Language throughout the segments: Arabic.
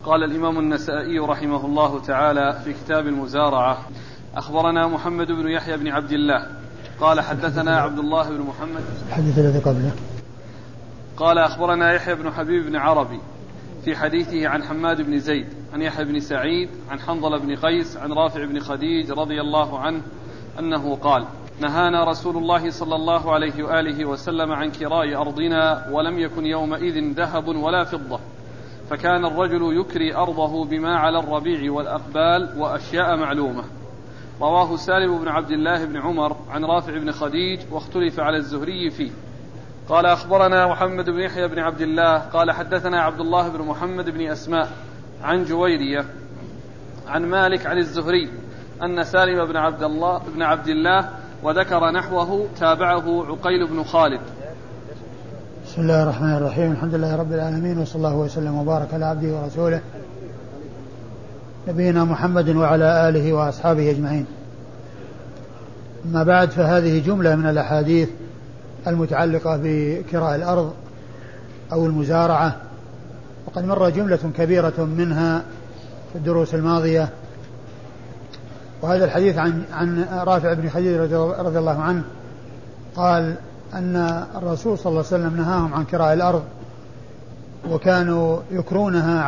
قال الإمام النسائي رحمه الله تعالى في كتاب المزارعة: أخبرنا محمد بن يحيى بن عبد الله قال حدثنا عبد الله بن محمد الحديث الذي قبله قال أخبرنا يحيى بن حبيب بن عربي في حديثه عن حماد بن زيد عن يحيى بن سعيد عن حنظلة بن قيس عن رافع بن خديج رضي الله عنه أنه قال: نهانا رسول الله صلى الله عليه وآله وسلم عن كراء أرضنا، ولم يكن يومئذ ذهب ولا فضة، فكان الرجل يكري أرضه بما على الربيع والأقبال وأشياء معلومة. رواه سالم بن عبد الله بن عمر عن رافع بن خديج، واختلف على الزهري فيه. قال أخبرنا محمد بن يحيى بن عبد الله قال حدثنا عبد الله بن محمد بن أسماء عن جويرية عن مالك عن الزهري أن سالم بن عبد الله وذكر نحوه، تابعه عقيل بن خالد. بسم الله الرحمن الرحيم. الحمد لله رب العالمين، وصلى الله وسلم وبارك على عبده ورسوله نبينا محمد وعلى آله وأصحابه أجمعين. أما بعد، فهذه جملة من الأحاديث المتعلقة بكراء الأرض أو المزارعة، وقد مر جملة كبيرة منها في الدروس الماضية. وهذا الحديث عن رافع بن خديج رضي الله عنه قال أن الرسول صلى الله عليه وسلم نهاهم عن كراء الأرض، وكانوا يكرونها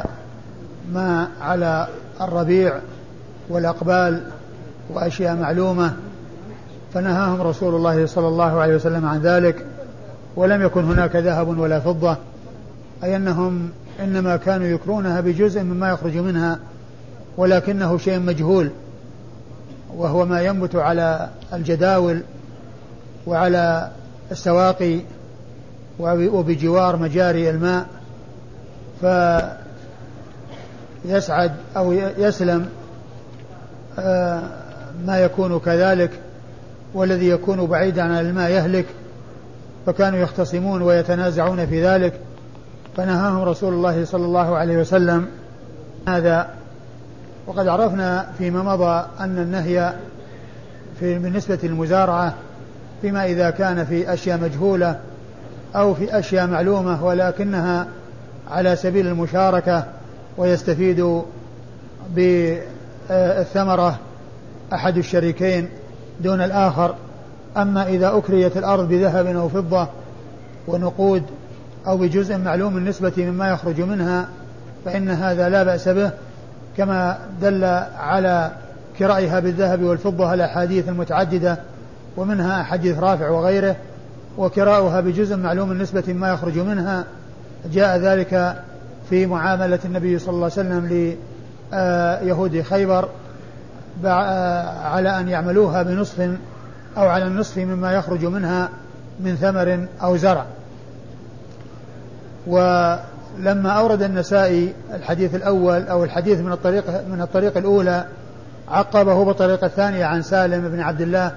على الربيع والأقبال وأشياء معلومة، فنهاهم رسول الله صلى الله عليه وسلم عن ذلك. ولم يكن هناك ذهب ولا فضة، أي أنهم إنما كانوا يكرونها بجزء مما يخرج منها، ولكنه شيء مجهول، وهو ما ينبت على الجداول وعلى السواقي وبجوار مجاري الماء، فيسعد أو يسلم ما يكون كذلك، والذي يكون بعيدا عن الماء يهلك. فكانوا يختصمون ويتنازعون في ذلك، فنهاهم رسول الله صلى الله عليه وسلم هذا. وقد عرفنا فيما مضى أن النهي بالنسبة للمزارعة فيما إذا كان في أشياء مجهولة أو في أشياء معلومة ولكنها على سبيل المشاركة ويستفيد بالثمرة أحد الشريكين دون الآخر. أما إذا أكريت الأرض بذهب أو فضة ونقود أو بجزء معلوم النسبة مما يخرج منها، فإن هذا لا بأس به، كما دل على كرائها بالذهب والفضة الأحاديث المتعددة، ومنها حديث رافع وغيره. وكراؤها بجزء معلوم النسبة مما يخرج منها جاء ذلك في معاملة النبي صلى الله عليه وسلم ليهود خيبر على أن يعملوها بنصف أو على النصف مما يخرج منها من ثمر أو زرع. ولما أورد النسائي الحديث الأول أو الحديث من الطريق الأولى، عقبه بالطريقة الثانية عن سالم بن عبد الله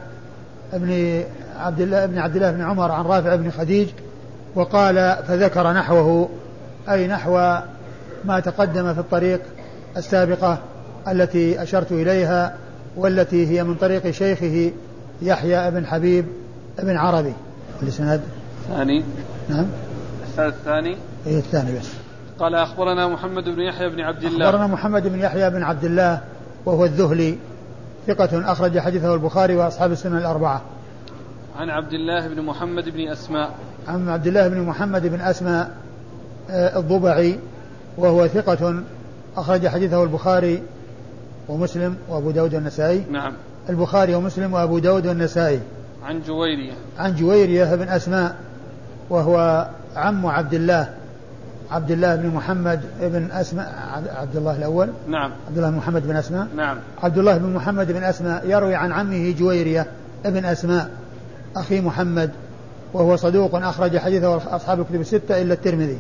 بن عمر عن رافع بن خديج، وقال فذكر نحوه، أي نحو ما تقدم في الطريق السابقة التي أشرت إليها، والتي هي من طريق شيخه يحيى بن حبيب بن عربي. الإسناد الثاني. نعم الثاني. إيه الثاني بس. قال أخبرنا محمد بن يحيى بن عبد الله. أخبرنا محمد بن يحيى بن عبد الله وهو الذهلي، ثقة أخرج حديثه البخاري وأصحاب السنن الأربعة. عن عبد الله بن محمد بن أسماء. عن عبد الله بن محمد بن أسماء الضبعي، وهو ثقة أخرج حديثه البخاري ومسلم وأبو داود والنسائي. نعم. البخاري ومسلم وأبو داود والنسائي. عن جويرية بن أسماء، وهو عم عبد الله بن محمد بن أسماء. عبد الله الأول. نعم. عبد الله بن محمد بن أسماء. نعم. عبد الله بن محمد بن أسماء يروي عن عمه جويرية بن أسماء أخي محمد، وهو صدوق أخرج حديثه أصحاب الكتب الستة إلا الترمذي.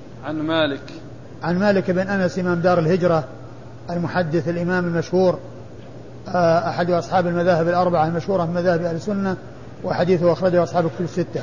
عن مالك بن أنس إمام دار الهجرة المحدث الإمام المشهور، أحد أصحاب المذاهب الأربعة المشهورة من مذاهب أهل السنة، وحديثه أخرجه أصحاب الكتب الستة.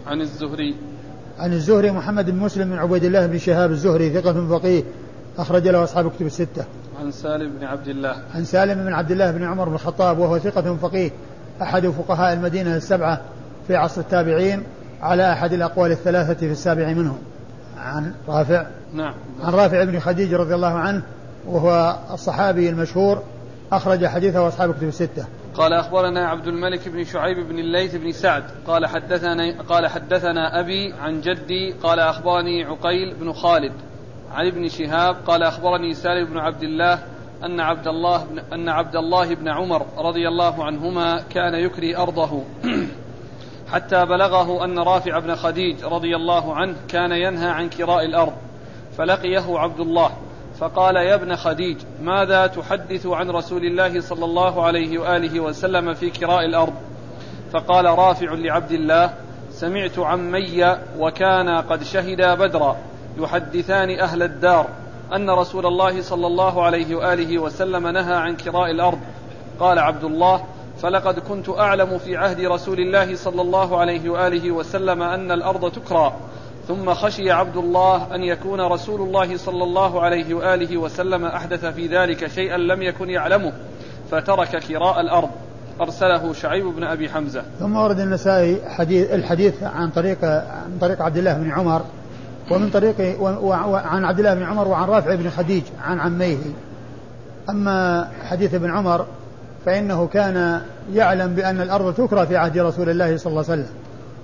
عن الزهري محمد بن مسلم بن عبيد الله بن شهاب الزهري، ثقة فقيه أخرج له أصحاب الكتب الستة. عن سالم بن عبد الله بن عمر بن الخطاب، وهو ثقة فقيه أحد فقهاء المدينة السبعة في عصر التابعين، على أحد الأقوال الثلاثة في السابع منهم. عن رافع. نعم. عن رافع بن خديج رضي الله عنه وهو الصحابي المشهور أخرج حديثه أصحاب كتب الستة. قال أخبرنا عبد الملك بن شعيب بن الليث بن سعد قال حدثنا أبي عن جدي قال أخبرني عقيل بن خالد عن ابن شهاب قال أخبرني سالم بن عبد الله أن عبد الله بن عمر رضي الله عنهما كان يكري أرضه حتى بلغه أن رافع بن خديج رضي الله عنه كان ينهى عن كراء الأرض، فلقيه عبد الله فقال: يا ابن خديج، ماذا تحدث عن رسول الله صلى الله عليه وآله وسلم في كراء الأرض؟ فقال رافع لعبد الله: سمعت عمي وكان قد شهدا بدرا يحدثان أهل الدار أن رسول الله صلى الله عليه وآله وسلم نهى عن كراء الأرض. قال عبد الله: فلقد كنت أعلم في عهد رسول الله صلى الله عليه وآله وسلم أن الأرض تكرى. ثم خشي عبد الله أن يكون رسول الله صلى الله عليه وآله وسلم أحدث في ذلك شيئا لم يكن يعلمه فترك كراء الأرض. أرسله شعيب بن أبي حمزة. ثم ورد النسائي الحديث عن طريق عبد الله بن عمر ومن طريق عن عبد الله بن عمر وعن رافع بن خديج عن عميه. أما حديث ابن عمر فإنه كان يعلم بأن الأرض تكرى في عهد رسول الله صلى الله عليه وسلم،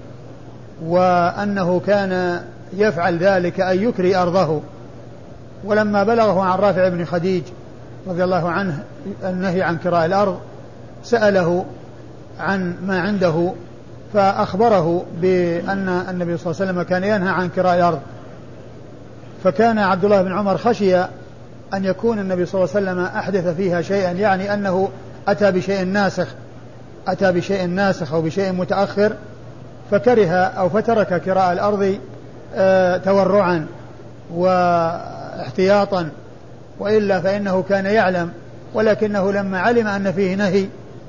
وأنه كان يفعل ذلك أن يكري أرضه. ولما بلغه عن رافع بن خديج رضي الله عنه النهي عن كراء الأرض سأله عن ما عنده فأخبره بأن النبي صلى الله عليه وسلم كان ينهى عن كراء الأرض. فكان عبد الله بن عمر خشي أن يكون النبي صلى الله عليه وسلم أحدث فيها شيئا، يعني أنه أتى بشيء ناسخ أو بشيء متأخر، فكره أو فترك كراء الأرض تورعا واحتياطا، وإلا فإنه كان يعلم، ولكنه لما علم أن فيه نهي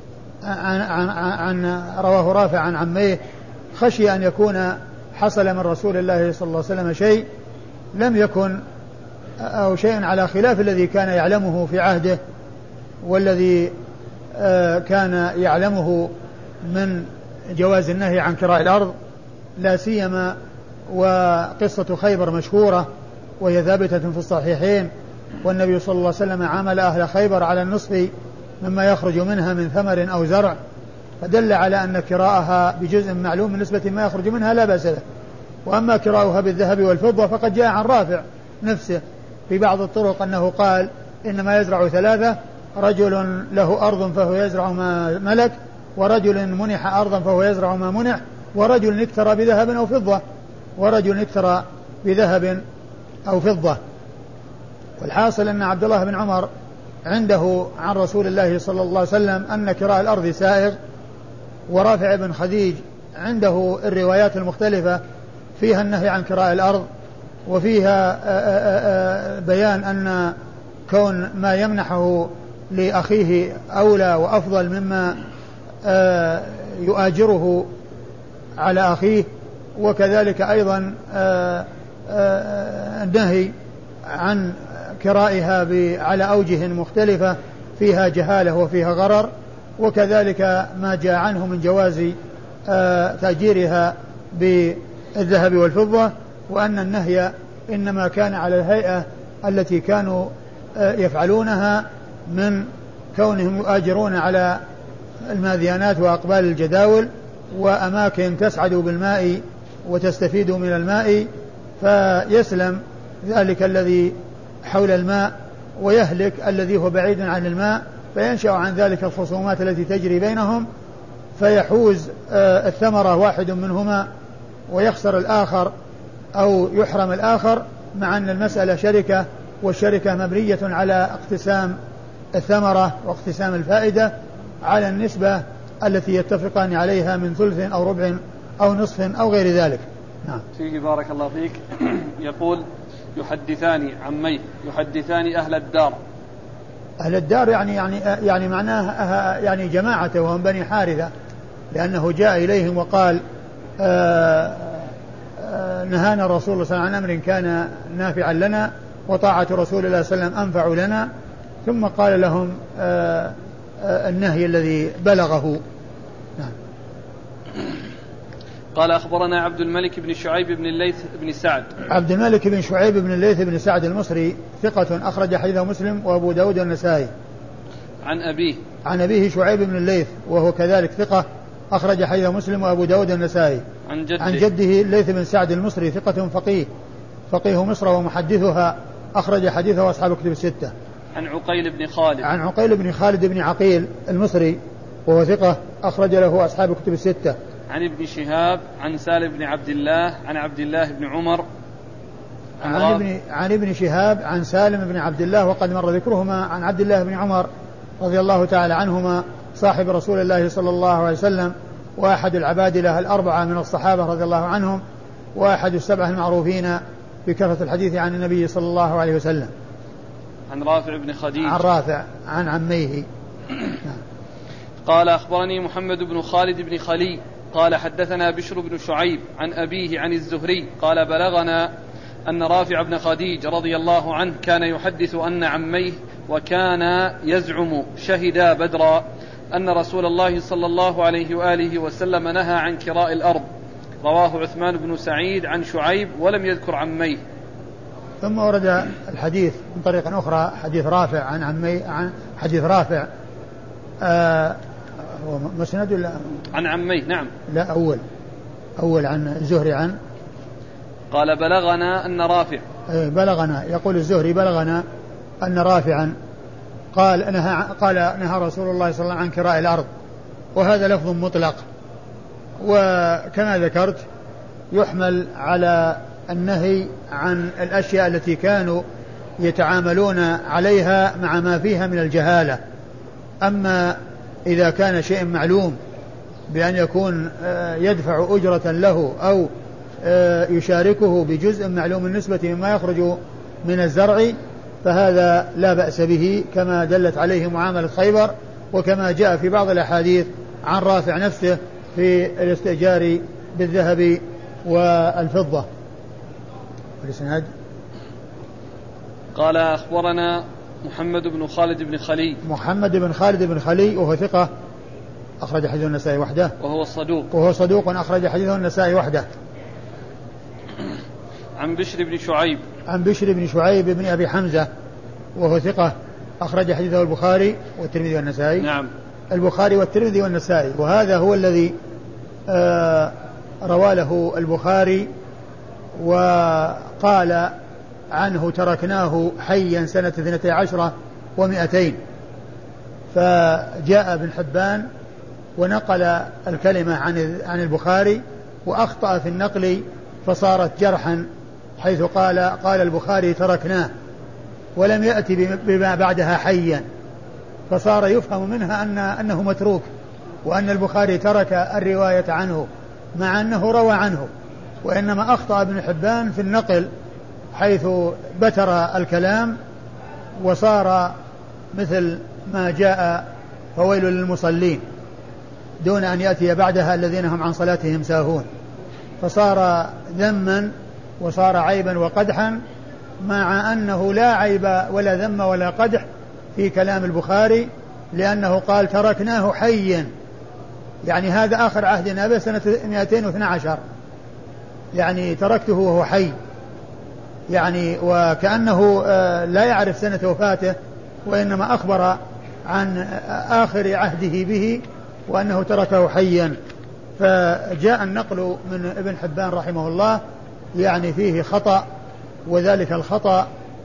عن رواه رافع عن عميه خشي أن يكون حصل من رسول الله صلى الله عليه وسلم شيء لم يكن أو شيء على خلاف الذي كان يعلمه في عهده والذي كان يعلمه من جواز النهي عن كراء الأرض، لا سيما وقصة خيبر مشهورة وهي ثابتة في الصحيحين، والنبي صلى الله عليه وسلم عامل أهل خيبر على النصف مما يخرج منها من ثمر أو زرع، فدل على أن كراءها بجزء معلوم من نسبة ما يخرج منها لا بأس له. وأما كراؤها بالذهب والفضة فقد جاء عن رافع نفسه في بعض الطرق أنه قال: إنما يزرع ثلاثة: رجل له أرض فهو يزرع ما ملك، ورجل منح أرضا فهو يزرع ما منح، ورجل اكترى بذهب أو فضة. والحاصل أن عبد الله بن عمر عنده عن رسول الله صلى الله عليه وسلم أن كراء الأرض سائغ، ورافع بن خديج عنده الروايات المختلفة فيها النهي عن كراء الأرض، وفيها بيان أن كون ما يمنحه لأخيه أولى وأفضل مما يؤاجره على أخيه، وكذلك أيضا النهي عن كرائها على أوجه مختلفة فيها جهالة وفيها غرر، وكذلك ما جاء عنه من جواز تأجيرها بالذهب والفضة، وأن النهي إنما كان على الهيئة التي كانوا يفعلونها من كونهم يؤاجرون على الماذيانات وأقبال الجداول وأماكن تسعد بالماء وتستفيد من الماء، فيسلم ذلك الذي حول الماء ويهلك الذي هو بعيد عن الماء، فينشأ عن ذلك الخصومات التي تجري بينهم، فيحوز الثمرة واحد منهما ويخسر الآخر أو يحرم الآخر، مع أن المسألة شركة، والشركة مبنية على اقتسام الثمرة واقتسام الفائدة على النسبة التي يتفقان عليها من ثلث أو ربع أو نصف أو غير ذلك. نعم. فيه بارك الله فيك. يقول: يحدثان عمي يحدثان أهل الدار. أهل الدار يعني معناه يعني جماعته وهم بني حارثة، لأنه جاء إليهم وقال: نهانا الرسول صلى الله عليه وسلم عن أمر كان نافعا لنا، وطاعة رسول الله صلى الله عليه وسلم أنفع لنا، ثم قال لهم النهي الذي بلغه. نعم. قال أخبرنا عبد الملك بن شعيب بن الليث بن سعد. عبد الملك بن شعيب بن الليث بن سعد المصري ثقة أخرج حديثه مسلم وأبو داود والنسائي. عن أبيه شعيب بن الليث وهو كذلك ثقة أخرج حديثه مسلم وأبو داود والنسائي. عن جده الليث بن سعد المصري ثقة فقيه مصر ومحدثها أخرج حديثه أصحاب الكتب الستة. عن عقيل بن خالد بن عقيل المصري وهو ثقة أخرج له أصحاب الكتب الستة. عن ابن شهاب عن سالم بن عبد الله عن عبد الله بن عمر عن ابن شهاب عن سالم بن عبد الله وقد مر ذكرهما. عن عبد الله بن عمر رضي الله تعالى عنهما صاحب رسول الله صلى الله عليه وسلم وأحد العبادلة الأربعة من الصحابة رضي الله عنهم وأحد السبعة المعروفين بكثرة الحديث عن النبي صلى الله عليه وسلم. عن رافع بن خديج عن رافع عن عميه. قال أخبرني محمد بن خالد بن خلي قال حدثنا بشر بن شعيب عن أبيه عن الزهري قال بلغنا أن رافع بن خديج رضي الله عنه كان يحدث أن عميه وكان يزعم شهدا بدرا أن رسول الله صلى الله عليه وآله وسلم نهى عن كراء الأرض. رواه عثمان بن سعيد عن شعيب ولم يذكر عميه. ثم ورد الحديث من طريق أخرى حديث رافع عن عميه عن حديث رافع مسند ولا عن عميه؟ نعم. لا أول عن الزهري عن قال بلغنا أن رافع بلغنا يقول الزهري بلغنا أن رافعا قال نهى رسول الله صلى الله عليه وسلم عن كراء الأرض وهذا لفظ مطلق وكما ذكرت يحمل على النهي عن الأشياء التي كانوا يتعاملون عليها مع ما فيها من الجهالة. أما إذا كان شيء معلوم بأن يكون يدفع أجرة له أو يشاركه بجزء معلوم النسبة مما يخرج من الزرع فهذا لا بأس به كما دلت عليه معاملة خيبر وكما جاء في بعض الأحاديث عن رافع نفسه في الاستئجار بالذهب والفضة. والإسناد قال أخبرنا محمد بن خالد بن خلي وهو ثقة أخرج حديث النسائي وحده وهو صدوق أخرج حديث النسائي وحده. عن بشر بن شعيب بن أبي حمزة وهو ثقة أخرج حديثه البخاري والترمذي والنسائي. نعم. البخاري والترمذي والنسائي وهذا هو الذي روى له البخاري وقال عنه تركناه حيا سنة 12 و200. فجاء ابن حبان ونقل الكلمة عن البخاري وأخطأ في النقل فصارت جرحا حيث قال البخاري تركناه ولم يأتي بما بعدها حيا فصار يفهم منها أنه متروك وأن البخاري ترك الرواية عنه مع أنه روى عنه وإنما أخطأ ابن حبان في النقل حيث بتر الكلام وصار مثل ما جاء فويل للمصلين دون أن يأتي بعدها الذين هم عن صلاتهم ساهون فصار ذما وصار عيبا وقدحا مع أنه لا عيب ولا ذم ولا قدح في كلام البخاري لأنه قال تركناه حيا يعني هذا آخر عهدنا به سنة 212 يعني تركته وهو حي يعني وكأنه لا يعرف سنة وفاته وإنما أخبر عن آخر عهده به وأنه تركه حيا. فجاء النقل من ابن حبان رحمه الله يعني فيه خطأ وذلك الخطأ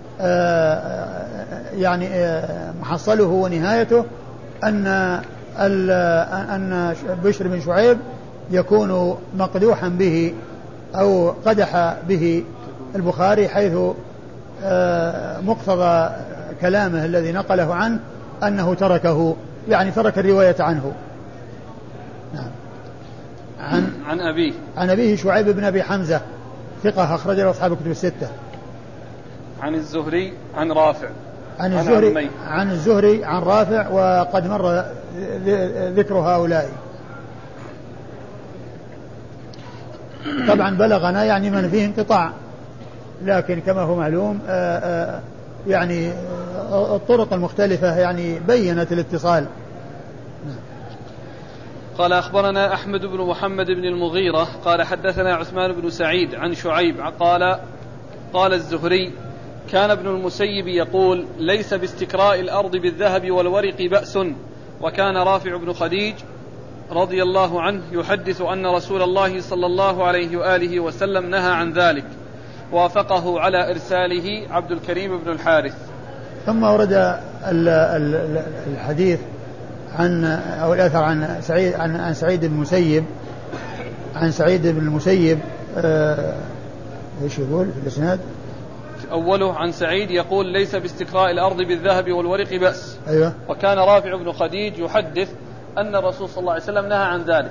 يعني محصله ونهايته أن بشر بن شعيب يكون مقدوحا به أو قدح به البخاري حيث مقتضى كلامه الذي نقله عنه أنه تركه يعني ترك الرواية عنه. نعم. عن أبيه شعيب بن أبي حمزة ثقة أخرج له أصحاب الكتب الستة. عن الزهري عن رافع عن الزهري عن رافع وقد مر ذكر هؤلاء. طبعا بلغنا يعني من فيه انقطاع لكن كما هو معلوم يعني الطرق المختلفة يعني بينت الاتصال. قال أخبرنا أحمد بن محمد بن المغيرة قال حدثنا عثمان بن سعيد عن شعيب قال الزهري كان ابن المسيب يقول ليس باستكراء الأرض بالذهب والورق بأس. وكان رافع بن خديج رضي الله عنه يحدث أن رسول الله صلى الله عليه وآله وسلم نهى عن ذلك. وافقه على إرساله عبد الكريم بن الحارث. ثم ورد الحديث أو الأثر عن سعيد بن المسيب ايش يقول في الإسناد؟ أوله عن سعيد يقول ليس باستكراء الأرض بالذهب والورق بأس. أيوة. وكان رافع بن خديج يحدث أن الرسول صلى الله عليه وسلم نهى عن ذلك.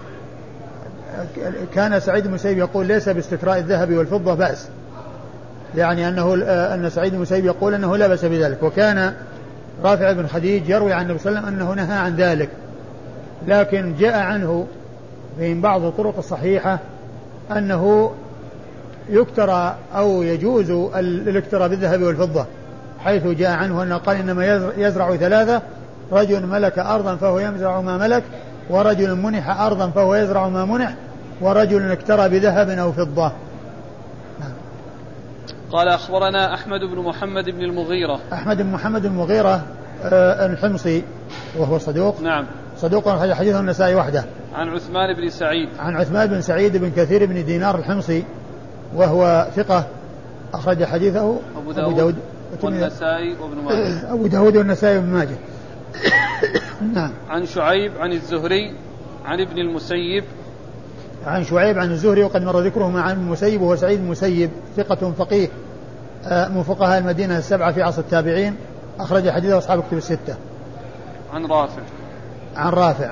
كان سعيد بن المسيب يقول ليس باستكراء الذهب والفضة بأس، يعني أن سعيد بن المسيب يقول أنه لا بأس بذلك. وكان رافع بن خديج يروي عن النبي صلى الله عليه وسلم أنه نهى عن ذلك، لكن جاء عنه من بعض الطرق الصحيحة أنه يكترى أو يجوز الاكتراء بالذهب والفضة، حيث جاء عنه أنه قال إنما يزرع ثلاثة: رجل ملك أرضا فهو يزرع ما ملك، ورجل منح أرضا فهو يزرع ما منح، ورجل اكترى بذهب أو فضة. قال أخبرنا أحمد بن محمد بن المغيرة. أحمد بن محمد بن المغيرة الحمصي وهو صدوق. نعم. صدوق حديثه النسائي وحده. عن عثمان بن سعيد. عن عثمان بن سعيد بن كثير بن دينار الحمصي وهو ثقة أخرج حديثه أبو داود والنسائي وابن ماجه. أبو داود والنسائي وابن ماجه. نعم. عن شعيب عن الزهري عن ابن المسيب. عن شعيب عن الزهري وقد مر ذكره مع ابن المسيب وهو سعيد المسيب ثقة فقيه من فقهاء المدينة السبعة في عصر التابعين، أخرج حديثه أصحاب كتب الستة. عن رافع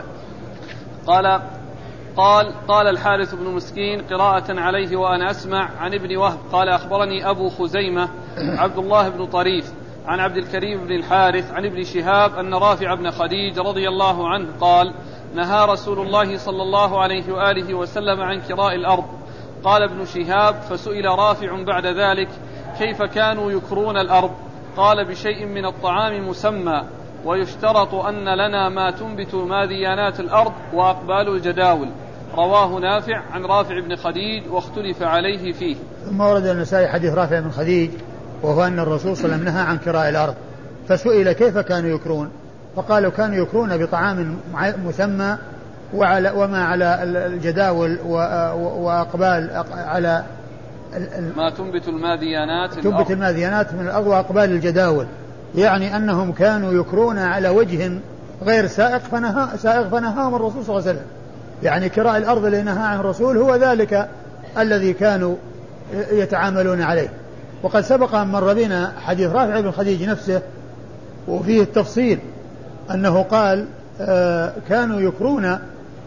قال الحارث بن مسكين قراءة عليه وأنا أسمع عن ابن وهب قال أخبرني أبو خزيمة عبد الله بن طريف عن عبد الكريم بن الحارث عن ابن شهاب أن رافع بن خديج رضي الله عنه قال نهى رسول الله صلى الله عليه وآله وسلم عن كراء الأرض. قال ابن شهاب فسئل رافع بعد ذلك كيف كانوا يكرون الأرض؟ قال بشيء من الطعام مسمى، ويشترط أن لنا ما تنبت ماذيانات الأرض وأقبال الجداول. رواه نافع عن رافع بن خديج واختلف عليه فيه. ثم ورد النسائي حديث رافع بن خديج وهو أن الرسول صلى الله عليه وسلم نهى عن كراء الأرض، فسئل كيف كانوا يكرون؟ فقالوا كانوا يكرون بطعام مسمى وما على الجداول وأقبال على ما تنبت الماذيانات من الأرض وأقبال الجداول، يعني أنهم كانوا يكرون على وجه غير سائق فنهاهم الرسول صلى الله عليه وسلم. يعني كراء الأرض اللي نهى عن الرسول هو ذلك الذي كانوا يتعاملون عليه. وقد سبق أن مر بنا حديث رافع بن خديج نفسه وفيه التفصيل أنه قال كانوا يكرون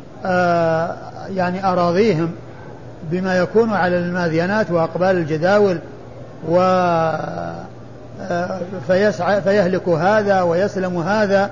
يعني أراضيهم بما يكون على الماذيانات وأقبال الجداول فيهلك هذا ويسلم هذا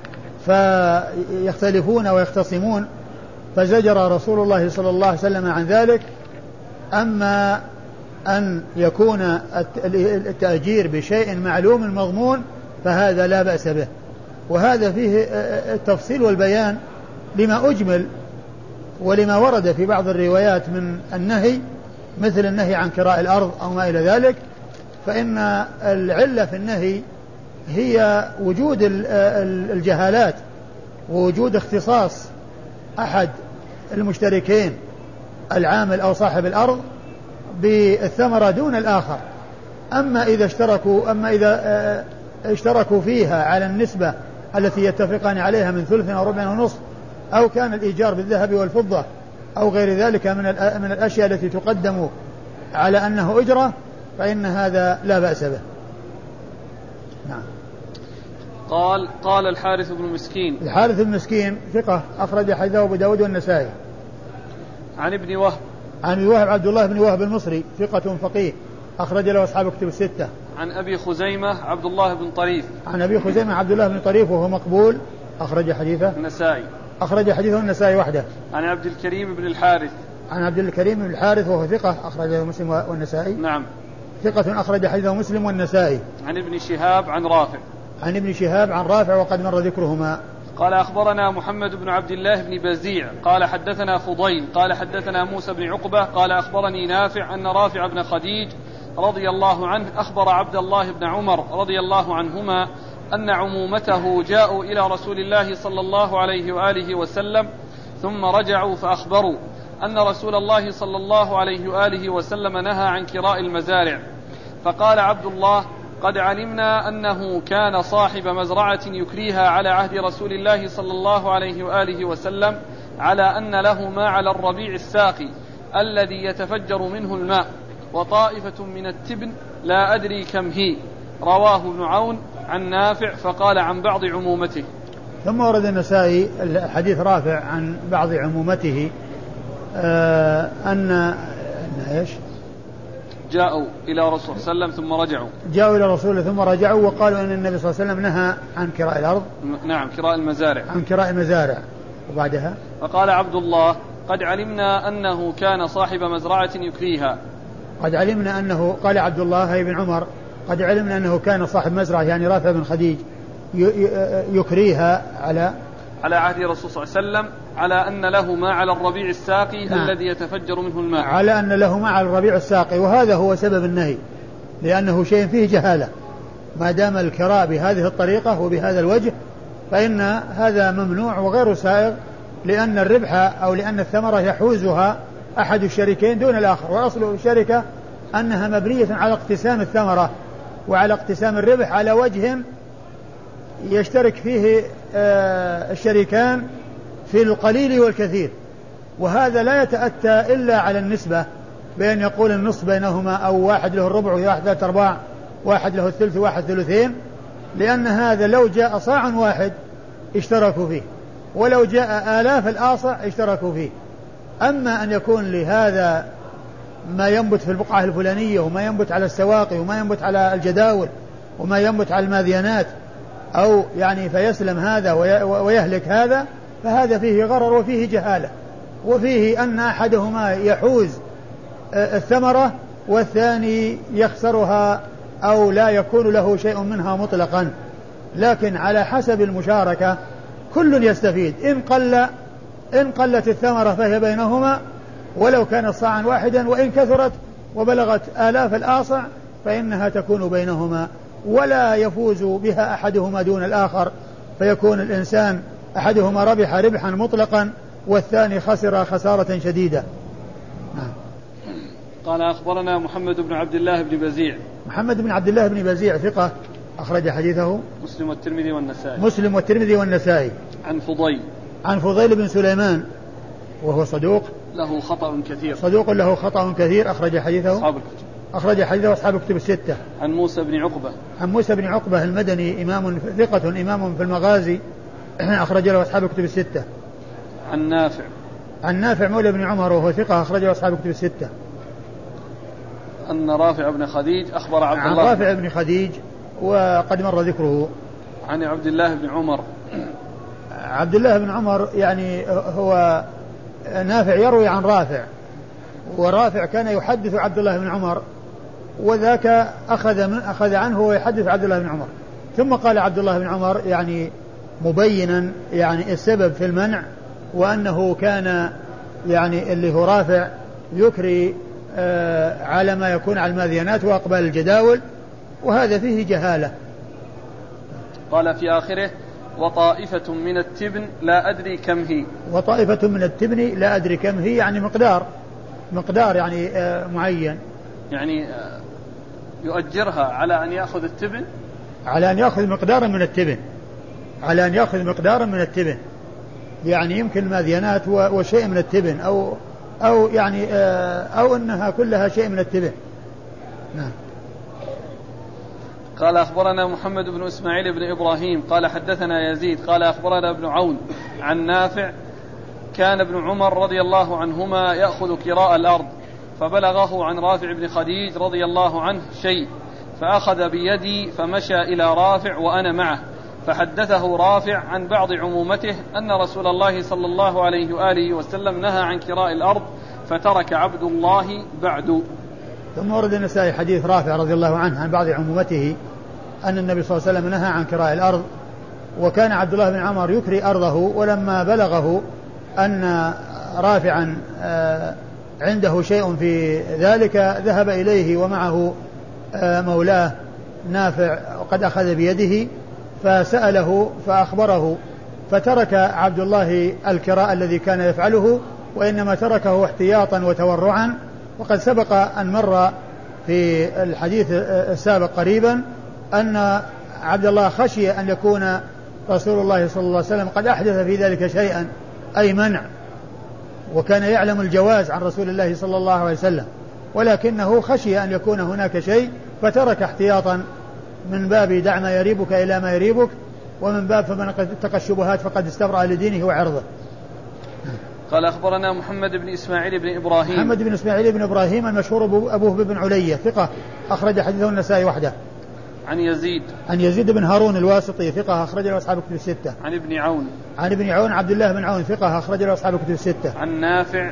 فيختلفون ويختصمون، فزجر رسول الله صلى الله عليه وسلم عن ذلك. أما أن يكون التأجير بشيء معلوم مضمون فهذا لا بأس به، وهذا فيه التفصيل والبيان لما أجمل ولما ورد في بعض الروايات من النهي، مثل النهي عن كراء الأرض أو ما إلى ذلك. فإن العلة في النهي هي وجود الجهالات ووجود اختصاص أحد المشتركين العامل أو صاحب الأرض بالثمرة دون الآخر. أما إذا اشتركوا فيها على النسبة التي يتفقان عليها من 3 أو 4 ونصف، أو كان الإيجار بالذهب والفضة أو غير ذلك من الأشياء التي تقدم على أنه أجرة، فإن هذا لا بأس به. نعم. قال الحارث بن مسكين. الحارث بن مسكين ثقة أخرج حديثه أبو داود والنسائي. عن ابن وهب. عن وهب عبد الله بن وهب المصري ثقة فقيه أخرج له أصحاب كتب الستة. عن أبي خزيمة عبد الله بن طريف. عن أبي خزيمة عبد الله بن طريف وهو مقبول أخرج حديثه النسائي. أخرج حديثه النسائي وحده. عن عبد الكريم بن الحارث. عن عبد الكريم بن الحارث وهو ثقة أخرجه مسلم والنسائي. نعم. ثقة أخرج حديثه مسلم والنسائي. عن ابن شهاب عن رافع. عن ابن شهاب عن رافع وقد مر ذكرهما. قال أخبرنا محمد بن عبد الله بن بزيع قال حدثنا فضيل قال حدثنا موسى بن عقبة قال أخبرني نافع أن رافع بن خديج رضي الله عنه أخبر عبد الله بن عمر رضي الله عنهما أن عمومته جاءوا إلى رسول الله صلى الله عليه وآله وسلم ثم رجعوا فأخبروا أن رسول الله صلى الله عليه وآله وسلم نهى عن كراء المزارع. فقال عبد الله: قد علمنا أنه كان صاحب مزرعة يكريها على عهد رسول الله صلى الله عليه وآله وسلم على أن له ما على الربيع الساقي الذي يتفجر منه الماء وطائفة من التبن لا أدري كم هي. رواه ابن عون عن نافع فقال عن بعض عمومته. ثم ورد النسائي حديث رافع عن بعض عمومته أن إيش؟ جاءوا إلى رسول صلى الله عليه وسلم ثم رجعوا. جاءوا إلى رسول ثم رجعوا وقالوا أن النبي صلى الله عليه وسلم نهى عن كراء الأرض. نعم، كراء المزارع. عن كراء المزارع. وبعدها فقال عبد الله: قد علمنا أنه كان صاحب مزرعة يكريها. قد علمنا أنه، قال عبد الله بن عمر: قد علمنا أنه كان صاحب مزرعة، يعني رافع بن خديج، يكريها على عهد رسول صلى الله عليه وسلم على أن له ما على الربيع الساقي. نعم. الذي يتفجر منه الماء. على أن له ما على الربيع الساقي، وهذا هو سبب النهي، لأنه شيء فيه جهالة. ما دام الكراء بهذه الطريقة وبهذا الوجه فإن هذا ممنوع وغير سائغ، لأن الربح أو لأن الثمرة يحوزها أحد الشريكين دون الآخر، وأصل الشركة أنها مبنية على اقتسام الثمرة وعلى اقتسام الربح على وجه يشترك فيه الشريكان في القليل والكثير، وهذا لا يتأتى إلا على النسبة، بأن يقول النصف بينهما، أو واحد له الربع وواحد 3/4، واحد له الثلث وواحد 2/3، لأن هذا لو جاء صاع واحد اشتركوا فيه، ولو جاء آلاف الآصع اشتركوا فيه. أما أن يكون لهذا ما ينبت في البقعة الفلانية، وما ينبت على السواقي، وما ينبت على الجداول، وما ينبت على الماذيانات، أو يعني فيسلم هذا ويهلك هذا، فهذا فيه غرر وفيه جهالة، وفيه أن أحدهما يحوز الثمرة والثاني يخسرها أو لا يكون له شيء منها مطلقا. لكن على حسب المشاركة كل يستفيد، إن قلت الثمرة فهي بينهما ولو كانت صاعا واحدا، وإن كثرت وبلغت آلاف الآصع فإنها تكون بينهما، ولا يفوز بها أحدهما دون الآخر، فيكون الإنسان أحدهما ربح ربحا مطلقا والثاني خسر خسارة شديدة. نعم. قال أخبرنا محمد بن عبد الله بن بزيع. محمد بن عبد الله بن بزيع ثقة أخرج حديثه مسلم والترمذي والنسائي. مسلم والترمذي والنسائي. عن فضيل بن سليمان وهو صدوق له خطأ كثير. صدوق له خطأ كثير، أخرج حديثه أصحاب الكتب الستة. عن موسى بن عقبة المدني ثقة إمام في المغازي، أخرج له أصحاب الكتب الستة. عن نافع مولى بن عمر وهو ثقة، أخرج له أصحاب الكتب الستة. أن رافع بن خديج أخبر عبد الله. عن رافع بن خديج وقد مر ذكره. عن عبد الله بن عمر. عبد الله بن عمر يعني هو نافع يروي عن رافع، ورافع كان يحدث عبد الله بن عمر، وذاك أخذ عنه ويحدث عبد الله بن عمر. ثم قال عبد الله بن عمر يعني مبينا يعني السبب في المنع، وأنه كان يعني اللي هو رافع يكري على ما يكون على الماذيانات وأقبال الجداول، وهذا فيه جهالة. قال في آخره: وطائفة من التبن لا أدري كم هي. وطائفة من التبن لا أدري كم هي، يعني مقدار يعني معين، يعني يؤجرها على أن يأخذ التبن، على أن يأخذ مقدارا من التبن، يعني يمكن الماذيانات وشيء من التبن، أو يعني أو أنها كلها شيء من التبن. نعم. قال أخبرنا محمد بن إسماعيل بن إبراهيم قال حدثنا يزيد قال أخبرنا ابن عون عن نافع كان ابن عمر رضي الله عنهما يأخذ كراء الأرض، فبلغه عن رافع بن خديج رضي الله عنه شيء، فأخذ بيدي فمشى إلى رافع وأنا معه، فحدثه رافع عن بعض عمومته أن رسول الله صلى الله عليه وآله وسلم نهى عن كراء الأرض فترك عبد الله بعد. ثم ورد النسائي حديث رافع رضي الله عنه عن بعض عمومته أن النبي صلى الله عليه وسلم نهى عن كراء الأرض، وكان عبد الله بن عمر يكري أرضه، ولما بلغه أن رافعا عنده شيء في ذلك ذهب إليه ومعه مولاه نافع وقد أخذ بيده، فسأله فأخبره، فترك عبد الله الكراء الذي كان يفعله، وإنما تركه احتياطا وتورعا. وقد سبق أن مر في الحديث السابق قريبا أن عبد الله خشي أن يكون رسول الله صلى الله عليه وسلم قد أحدث في ذلك شيئا، أي منع، وكان يعلم الجواز عن رسول الله صلى الله عليه وسلم، ولكنه خشي أن يكون هناك شيء فترك احتياطا من باب دع ما يريبك إلى ما يريبك، ومن باب فمن اتقى الشبهات فقد استبرأ لدينه وعرضه. قال أخبرنا محمد بن إسماعيل بن إبراهيم. محمد بن إسماعيل بن إبراهيم المشهور أبوه بن علية ثقة أخرج حديثه النسائي وحده. عن يزيد بن هارون الواسطي ثقة أخرج له أصحاب الكتب الستة. عن ابن عون عبد الله بن عون ثقة أخرج له أصحاب الكتب الستة. عن نافع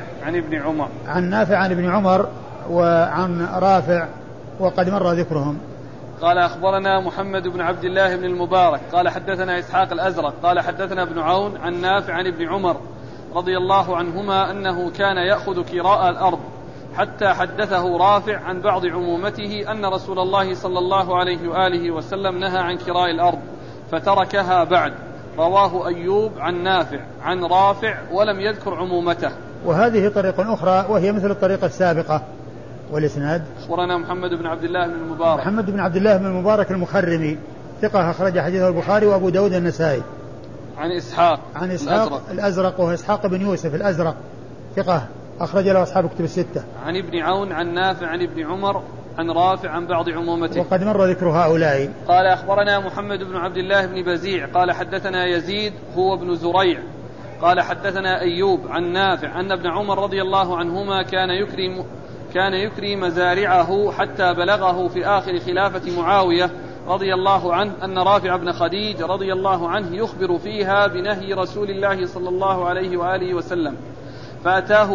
عن ابن عمر وعن رافع وقد مر ذكرهم. قال أخبرنا محمد بن عبد الله بن المبارك قال حدثنا إسحاق الأزرق قال حدثنا ابن عون عن نافع عن ابن عمر رضي الله عنهما أنه كان يأخذ كراء الأرض، حتى حدثه رافع عن بعض عمومته أن رسول الله صلى الله عليه وآله وسلم نهى عن كراء الأرض فتركها بعد. رواه أيوب عن نافع عن رافع ولم يذكر عمومته. وهذه طريق أخرى وهي مثل الطريقة السابقة. والإسناد أخبرنا محمد بن عبد الله بن المبارك المخرمي ثقة أخرج حديثه البخاري وأبو داود النسائي. عن إسحاق الأزرق وهو إسحاق بن يوسف الأزرق ثقة أخرج له أصحاب الكتب الستة. عن ابن عون عن نافع عن ابن عمر عن رافع عن بعض عمومته. وقد مر ذكر هؤلاء. قال أخبرنا محمد بن عبد الله بن بزيع قال حدثنا يزيد هو ابن زريع قال حدثنا أيوب عن نافع أن ابن عمر رضي الله عنهما كان يكري مزارعه حتى بلغه في آخر خلافة معاوية رضي الله عنه أن رافع بن خديج رضي الله عنه يخبر فيها بنهي رسول الله صلى الله عليه وآله وسلم، فأتاه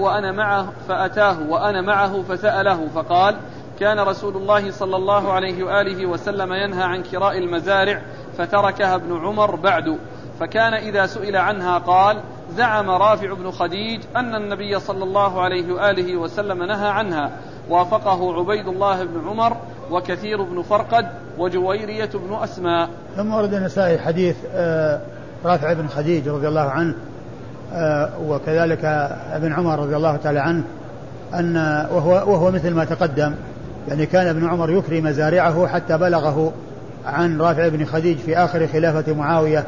وأنا معه فسأله فقال: كان رسول الله صلى الله عليه وآله وسلم ينهى عن كراء المزارع فتركها ابن عمر بعد، فكان إذا سئل عنها قال: زعم رافع بن خديج أن النبي صلى الله عليه وآله وسلم نهى عنها، وافقه عبيد الله بن عمر وكثير بن فرقد وجويرية بن أسماء. ثم ورد النسائي حديث رافع بن خديج رضي الله عنه وكذلك ابن عمر رضي الله تعالى عنه وهو مثل ما تقدم، يعني كان ابن عمر يكري مزارعه حتى بلغه عن رافع بن خديج في آخر خلافة معاوية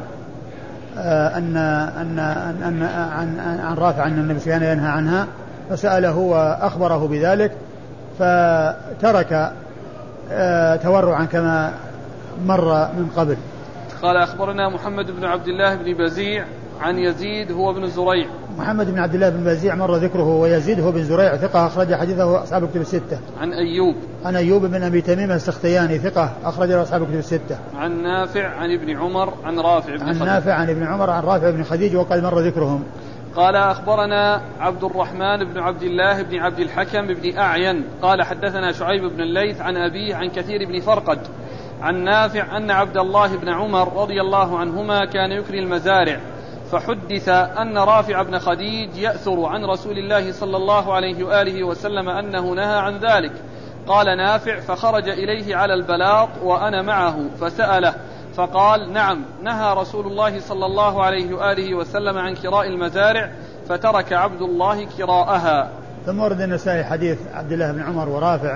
عن رافع أن النبي كان ينهى عنها، فسأله وأخبره بذلك فترك تورعا كما مر من قبل. قال أخبرنا محمد بن عبد الله بن بزيع عن يزيد هو ابن زريع. محمد بن عبد الله بن بزيع مر ذكره، ويزيد هو بن زريع ثقة أخرج حديثه أصحاب الكتب الستة. عن أيوب بن أبي تميم السختياني ثقة أخرج له أصحاب الكتب الستة. عن نافع عن ابن عمر عن رافع بن خديج. نافع عن ابن عمر عن رافع بن خديج وقد مر ذكرهم. قال أخبرنا عبد الرحمن بن عبد الله بن عبد الحكم بن أعين قال حدثنا شعيب بن الليث عن أبيه عن كثير بن فرقد عن نافع أن عبد الله بن عمر رضي الله عنهما كان يكري المزارع، فحدث أن رافع بن خديج يأثر عن رسول الله صلى الله عليه وآله وسلم أنه نهى عن ذلك. قال نافع: فخرج إليه على البلاط وأنا معه فسأله فقال: نعم، نهى رسول الله صلى الله عليه وآله وسلم عن كراء المزارع فترك عبد الله كراءها. ثم ورد النسائي حديث عبد الله بن عمر ورافع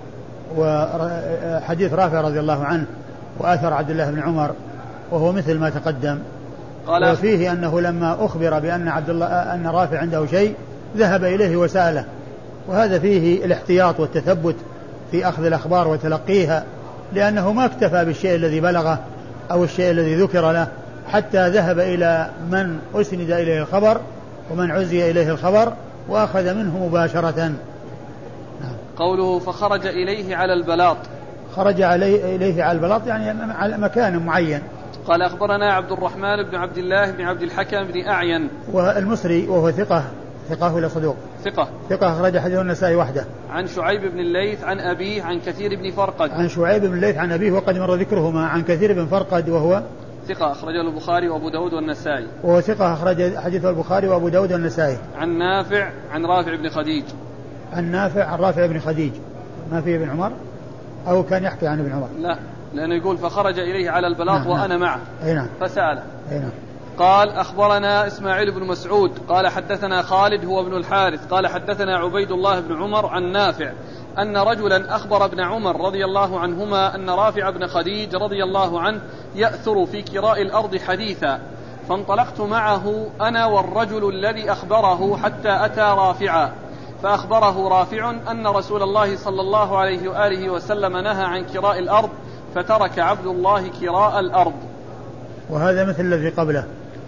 وحديث رافع رضي الله عنه وآثر عبد الله بن عمر وهو مثل ما تقدم، وفيه أنه لما أخبر بأن أن رافع عنده شيء ذهب إليه وسأله، وهذا فيه الاحتياط والتثبت في أخذ الأخبار وتلقيها، لأنه ما اكتفى بالشيء الذي بلغه أو الشيء الذي ذكر له، حتى ذهب إلى من أسند إليه الخبر ومن عزي إليه الخبر وأخذ منه مباشرة. قوله فخرج إليه على البلاط، خرج إليه على البلاط يعني على مكان معين. قال أخبرنا عبد الرحمن بن عبد الله بن عبد الحكم بن أعين والمصري وهو ثقة ولا صدوق؟ ثقة أخرج حديث النسائي وحده. عن شعيب بن الليث عن أبيه عن كثير بن فرقد. عن شعيب بن الليث عن أبيه وقد مر ذكرهما. عن كثير بن فرقد وهو ثقة أخرجه البخاري وأبو داود والنسائي. وهو ثقة أخرج حديث البخاري وأبو داود والنسائي. عن نافع عن رافع بن خديج. عن نافع عن رافع بن خديج. ما في ابن عمر أو كان يحكي عن ابن عمر؟ لا، لأنه يقول فخرج إليه على البلاط نعم وأنا معه. نعم. فسأله. نعم. قال أخبرنا إسماعيل بن مسعود قال حدثنا خالد هو ابن الحارث قال حدثنا عبيد الله بن عمر عن نافع أن رجلا أخبر ابن عمر رضي الله عنهما أن رافع بن خديج رضي الله عنه يأثر في كراء الأرض حديثا، فانطلقت معه أنا والرجل الذي أخبره حتى أتى رافعا، فأخبره رافع أن رسول الله صلى الله عليه وآله وسلم نهى عن كراء الأرض، فترك عبد الله كراء الأرض. وهذا مثل الذي قبله.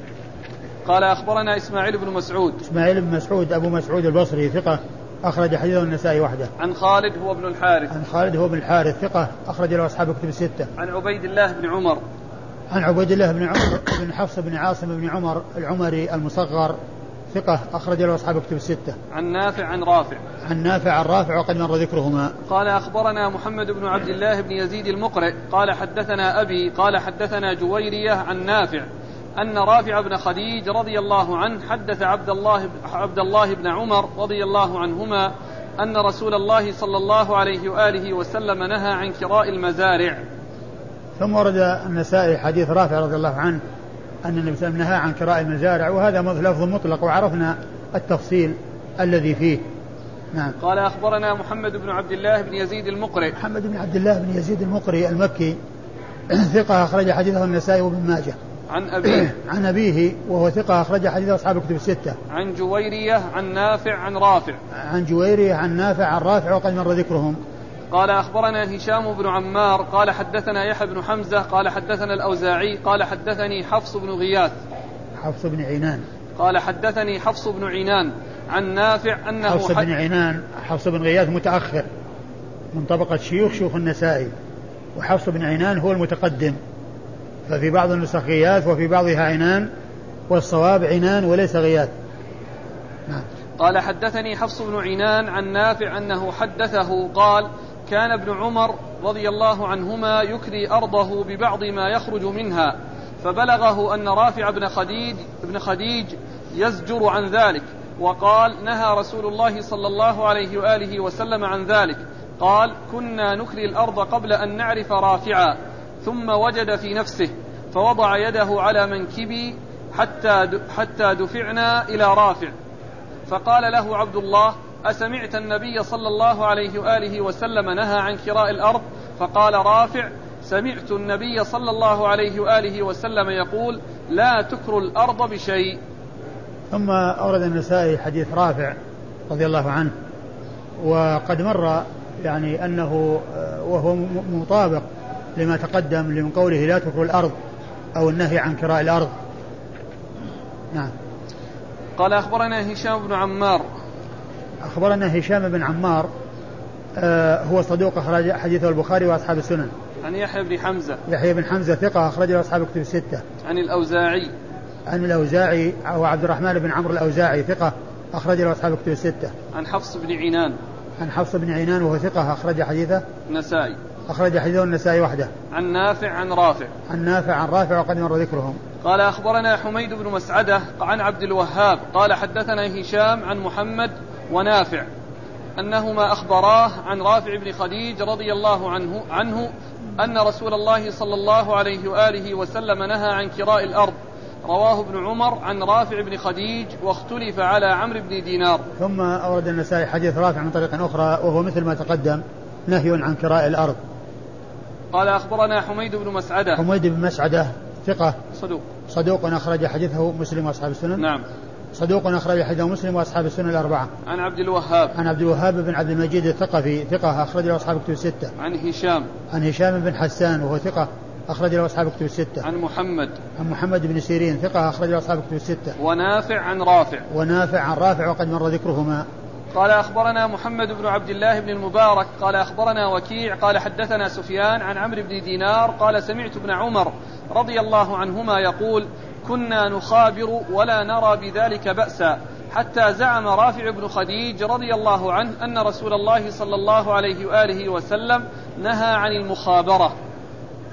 قال أخبرنا إسماعيل بن مسعود. إسماعيل بن مسعود أبو مسعود البصري ثقة أخرج حديثه النسائي وحده. عن خالد هو ابن الحارث. عن خالد هو ابن الحارث ثقة أخرج له أصحاب الكتب الستة. عن عبيد الله بن عمر. عن عبيد الله بن عمر بن حفص بن عاصم بن عمر العمري المصغر ثقة أخرج له أصحاب الكتب الستة. عن نافع عن رافع. عن نافع عن رافع وقد مر ذكرهما. قال أخبرنا محمد بن عبد الله بن يزيد المقرئ قال حدثنا أبي قال حدثنا جويرية عن نافع أن رافع بن خديج رضي الله عنه حدث عبد الله بن عمر رضي الله عنهما أن رسول الله صلى الله عليه وآله وسلم نهى عن كراء المزارع. ثم ورد النسائي حديث رافع رضي الله عنه أن النبي صلى الله عليه وسلم نهى عن كراء المزارع، وهذا لفظ مطلق وعرفنا التفصيل الذي فيه. نعم. قال أخبرنا محمد بن عبد الله بن يزيد المقرئ. محمد بن عبد الله بن يزيد المقرئ المكي ثقة أخرج حديثه النسائي وابن ماجه. عن أبيه. عن أبيه وهو ثقة أخرج حديثه أصحاب الكتب الستة. عن جويرية عن نافع عن رافع. عن جويرية عن نافع عن رافع وقد مر ذكرهم. قال أخبرنا هشام بن عمار قال حدثنا يحيى بن حمزة قال حدثنا الأوزاعي قال حدثني حفص بن غياث. حفص بن عينان. قال حدثني حفص بن عينان عن نافع أنه حفص بن عينان حفص بن غياث متأخر من طبقة شيوخ النسائي، وحفص بن عينان هو المتقدم، ففي بعض النسخ غياث وفي بعضها عينان، والصواب عنان وليس غياث. نعم. قال حدثني حفص بن عينان عن نافع أنه حدثه قال كان ابن عمر رضي الله عنهما يكري أرضه ببعض ما يخرج منها، فبلغه أن رافع بن خديج يزجر عن ذلك، وقال نهى رسول الله صلى الله عليه وآله وسلم عن ذلك. قال كنا نكري الأرض قبل أن نعرف رافعا، ثم وجد في نفسه فوضع يده على منكبي حتى دفعنا إلى رافع، فقال له عبد الله أسمعت النبي صلى الله عليه وآله وسلم نهى عن كراء الأرض؟ فقال رافع سمعت النبي صلى الله عليه وآله وسلم يقول لا تكروا الأرض بشيء. ثم أورد النسائي حديث رافع رضي الله عنه، وقد مر يعني أنه وهو مطابق لما تقدم من قوله لا تكروا الأرض أو النهي عن كراء الأرض. نعم. قال أخبرنا هشام بن عمار. أخبرنا هشام بن عمار هو صدوق أخرج حديثه البخاري وأصحاب السنن. عن يحيى بن حمزة. يحيى بن حمزة ثقة أخرج له أصحاب الكتب الستة. عن الأوزاعي. عن الأوزاعي وعبد الرحمن بن عمرو الأوزاعي ثقة أخرج له أصحاب الكتب الستة. عن حفص بن عينان. عن حفص بن عينان وهو ثقة أخرج حديثه النسائي. أخرج حديثه النسائي وحده. عن نافع عن رافع. عن نافع عن رافع وقد مر ذكرهم. قال أخبرنا حميد بن مسعدة عن عبد الوهاب قال حدثنا هشام عن محمد ونافع أنهما أخبراه عن رافع بن خديج رضي الله عنه أن رسول الله صلى الله عليه وآله وسلم نهى عن كراء الأرض. رواه ابن عمر عن رافع بن خديج واختلف على عمرو بن دينار. ثم أورد النسائي حديث رافع من طريق أخرى وهو مثل ما تقدم نهي عن كراء الأرض. قال أخبرنا حميد بن مسعدة. حميد بن مسعدة ثقة صدوق أخرج حديثه مسلم وأصحاب السنن. نعم. صدوق أخرج حديثه مسلم وأصحاب السنن الأربعة. عن عبد الوهاب. عن عبد الوهاب بن عبد المجيد الثقفي ثقة أخرج له أصحاب الكتب الستة. عن هشام بن حسان وهو ثقة أخرج له أصحاب الكتب الستة. عن محمد بن سيرين ثقة أخرج له أصحاب الكتب الستة. ونافع عن رافع وقد مر ذكرهما. قال أخبرنا محمد بن عبد الله بن المبارك قال أخبرنا وكيع قال حدثنا سفيان عن عمرو بن دينار قال سمعت ابن عمر رضي الله عنهما يقول كنا نخابر ولا نرى بذلك بأسا، حتى زعم رافع بن خديج رضي الله عنه أن رسول الله صلى الله عليه وآله وسلم نهى عن المخابرة.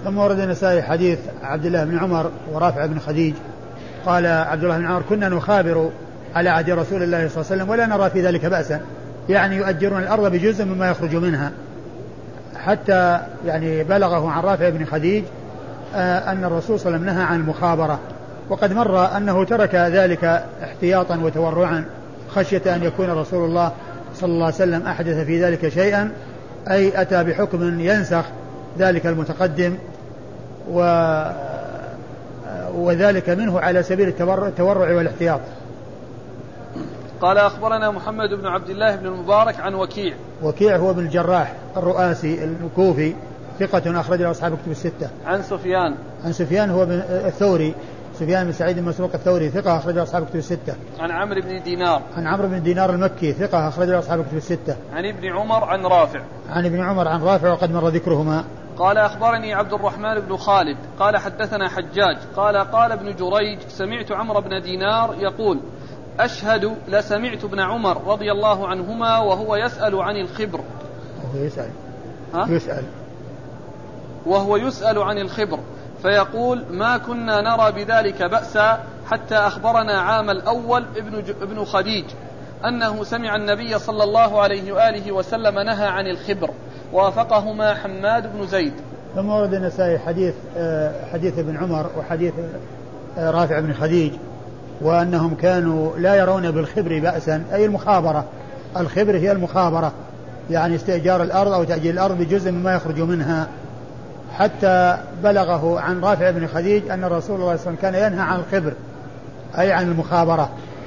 ثم ورد النسائي حديث عبد الله بن عمر ورافع بن خديج قال عبد الله بن عمر كنا نخابر على عهد رسول الله صلى الله عليه وسلم ولا نرى في ذلك بأسا، يعني يؤجرون الأرض بجزء مما يخرج منها، حتى يعني بلغه عن رافع بن خديج أن الرسول صلى الله عليه وسلم نهى عن المخابرة، وقد مر أنه ترك ذلك احتياطا وتورعا خشية أن يكون رسول الله صلى الله عليه وسلم أحدث في ذلك شيئا، أي أتى بحكم ينسخ ذلك المتقدم، وذلك منه على سبيل التورع والاحتياط. قال أخبرنا محمد بن عبد الله بن المبارك عن وكيع. وكيع هو بن الجراح الرؤاسي الكوفي ثقة أخرج له أصحاب كتب الستة. عن سفيان. عن سفيان هو بن الثوري، سفيان بن سعيد المسروق الثوري ثقة أخرج له أصحاب كتب الستة. عن عمرو بن دينار. عن عمرو بن دينار المكي ثقة أخرج له أصحاب كتب الستة. عن ابن عمر عن رافع. عن ابن عمر عن رافع وقد مر ذكرهما. قال أخبرني عبد الرحمن بن خالد قال حدثنا حجاج قال ابن جريج سمعت عمرو بن دينار يقول أشهد لسمعت ابن عمر رضي الله عنهما وهو يسأل عن الخبر. وهو يسأل عن الخبر فيقول ما كنا نرى بذلك بأسا حتى أخبرنا عام الأول ابن خديج أنه سمع النبي صلى الله عليه وآله وسلم نهى عن الخبر، وافقهما حماد بن زيد. ثم ورد النسائي حديث ابن عمر وحديث رافع بن خديج وأنهم كانوا لا يرون بالخبر بأسا، أي المخابرة. الخبر هي المخابرة، يعني استئجار الأرض أو تأجيل الأرض بجزء مما يخرج منها، حتى بلغه عن رافع بن خديج أن الرسول صلى الله عليه وسلم كان ينهى عن الخبر أي عن المخابرة.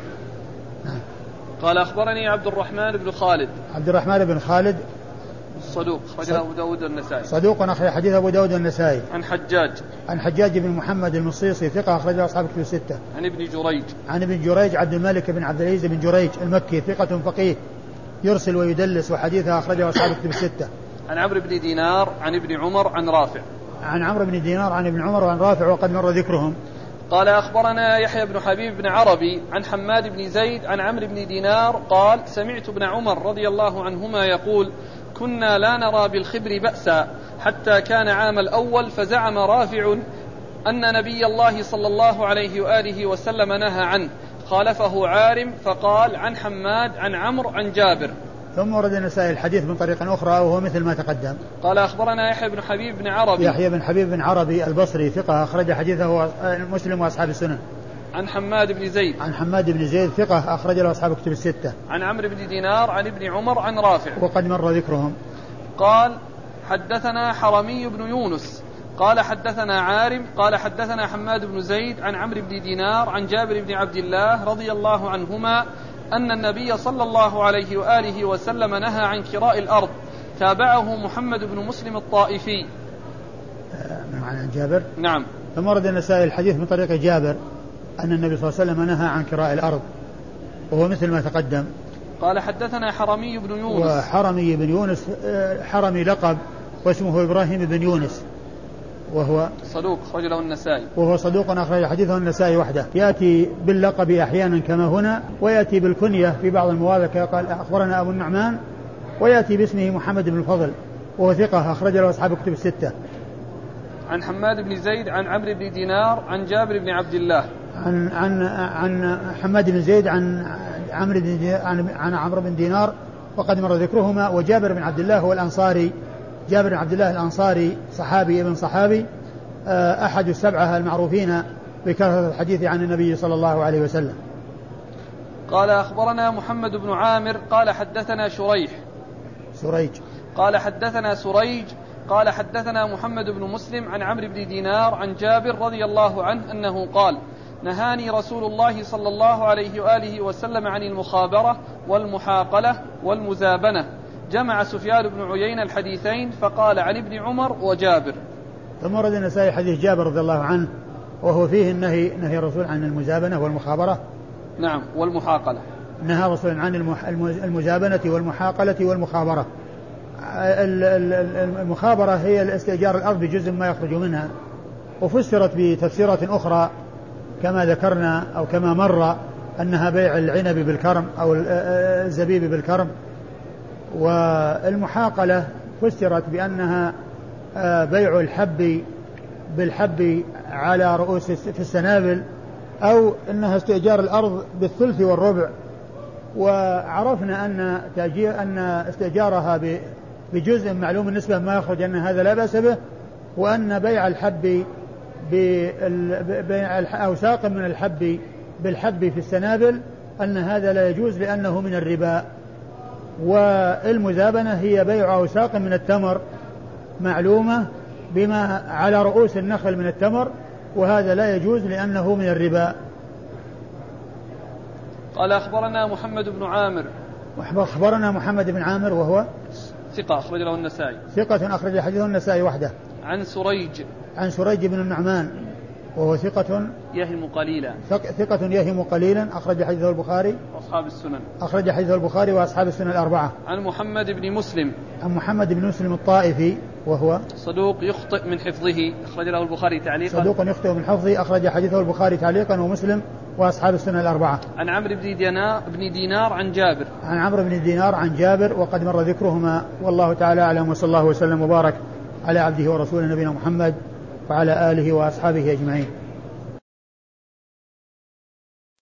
قال أخبرني عبد الرحمن بن خالد. عبد الرحمن بن خالد صدوق أخرج أبو داود النسائي. صدوق أخرج حديث أبو داود النسائي. عن حجاج بن محمد المصيصي ثقة أخرج أصحاب كتب الستة. عن ابن جريج عبد الملك بن عبد العزيز بن جريج المكي ثقة فقيه يرسل ويدلس وحديثه أخرجه أصحاب كتب الستة. عن عمرو بن دينار عن ابن عمر عن رافع. عن عمرو بن دينار عن ابن عمر وعن رافع وقد مر ذكرهم. قال أخبرنا يحيى بن حبيب بن عربي عن حماد بن زيد عن عمرو بن دينار قال سمعت ابن عمر رضي الله عنهما يقول كنا لا نرى بالخبر بأسا حتى كان عام الأول فزعم رافع أن نبي الله صلى الله عليه وآله وسلم نهى عنه، خالفه عارم فقال عن حماد عن عمرو عن جابر. ثم ورد النسائي الحديث من طريق أخرى وهو مثل ما تقدم. قال أخبرنا يحيى بن حبيب بن عربي. يحيى بن حبيب بن عربي البصري ثقة أخرج حديثه مسلم وأصحاب السنن. عن حماد بن زيد. عن حماد بن زيد ثقة أخرج له أصحاب كتب الستة. عن عمرو بن دينار عن ابن عمر عن رافع وقد مر ذكرهم. قال حدثنا حرمي بن يونس قال حدثنا عارم قال حدثنا حماد بن زيد عن عمرو بن دينار عن جابر بن عبد الله رضي الله عنهما أن النبي صلى الله عليه وآله وسلم نهى عن كراء الأرض. تابعه محمد بن مسلم الطائفي. عن جابر. نعم. ثم ورد النسائي الحديث من طريق جابر أن النبي صلى الله عليه وسلم نهى عن كراء الأرض وهو مثل ما تقدم. قال حدثنا حرمي بن يونس. وحرمي بن يونس حرمي لقب واسمه إبراهيم بن يونس وهو صدوق أخرج له النسائي. وهو صدوق أخرج حديثه النسائي وحده. يأتي باللقب أحيانا كما هنا، ويأتي بالكنية في بعض المواضع قال أخبرنا أبو النعمان، ويأتي باسمه محمد بن الفضل وهو ثقة أخرج له أصحاب كتب الستة. عن حماد بن زيد عن عمرو بن دينار عن جابر بن عبد الله. عن حماد بن زيد عن عمرو بن دينار وقد مر ذكرهما. وجابر بن عبد الله هو الأنصاري، جابر بن عبد الله الأنصاري صحابي ابن صحابي أحد السبعة المعروفين بكثرة الحديث عن النبي صلى الله عليه وسلم. قال أخبرنا محمد بن عامر قال حدثنا سريج قال حدثنا سريج قال حدثنا محمد بن مسلم عن عمرو بن دينار عن جابر رضي الله عنه أنه قال نهاني رسول الله صلى الله عليه وآله وسلم عن المخابرة والمحاقلة والمزابنة. جمع سفيان بن عيينة الحديثين فقال عن ابن عمر وجابر. ثم ورد النسائي حديث جابر رضي الله عنه وهو فيه نهي الرسول عن المزابنة والمخابرة. نعم. والمحاقلة. نهى الرسول عن المزابنة والمحاقلة والمخابرة. المخابرة هي الاستئجار الأرض بجزء ما يخرج منها، وفسرت بتفسيرات أخرى كما ذكرنا أو كما مر أنها بيع العنب بالكرم أو الزبيب بالكرم. والمحاقلة فسرت بأنها بيع الحب بالحب على رؤوس في السنابل، أو أنها استئجار الأرض بالثلث والربع. وعرفنا أن استئجارها بجزء معلوم النسبة ما يخرج أن هذا لا بأس به، وأن بيع الحب أو ساق من الحب بالحب في السنابل أن هذا لا يجوز لأنه من الربا. والمزابنة هي بيع أوساق من التمر معلومة بما على رؤوس النخل من التمر، وهذا لا يجوز لأنه من الربا. قال أخبرنا محمد بن عامر. أخبرنا محمد بن عامر وهو ثقة أخرج له النسائي. ثقة أخرج حديثه النسائي وحده. عن سريج بن النعمان وهو ثقة يهم قليلا. ثقة يهم قليلا أخرج حديثه البخاري وأصحاب السنن. أخرج حديثه البخاري وأصحاب السنن الأربعة. عن محمد بن مسلم. عن محمد بن مسلم الطائفي وهو صدوق يخطئ من حفظه أخرج له البخاري تعليقا. صدوق يخطئ من حفظه أخرج حديثه البخاري تعليقا ومسلم وأصحاب السنن الأربعة. عن عمرو بن دينار عن جابر. عن عمرو بن دينار عن جابر وقد مر ذكرهما، والله تعالى أعلم، وصلى الله وسلم وبارك على عبده ورسوله نبينا محمد وعلى آله وأصحابه أجمعين.